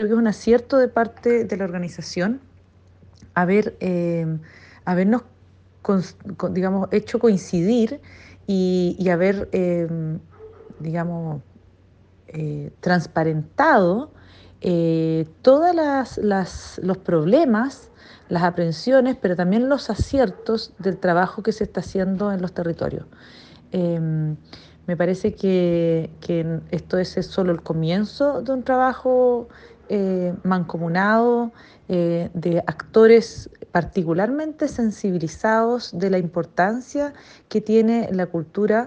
creo que es un acierto de parte de la organización haber, habernos, digamos, hecho coincidir y haber, digamos, transparentado todas los problemas, las aprensiones, pero también los aciertos del trabajo que se está haciendo en los territorios. Me parece que esto es solo el comienzo de un trabajo mancomunado, de actores particularmente sensibilizados de la importancia que tiene la cultura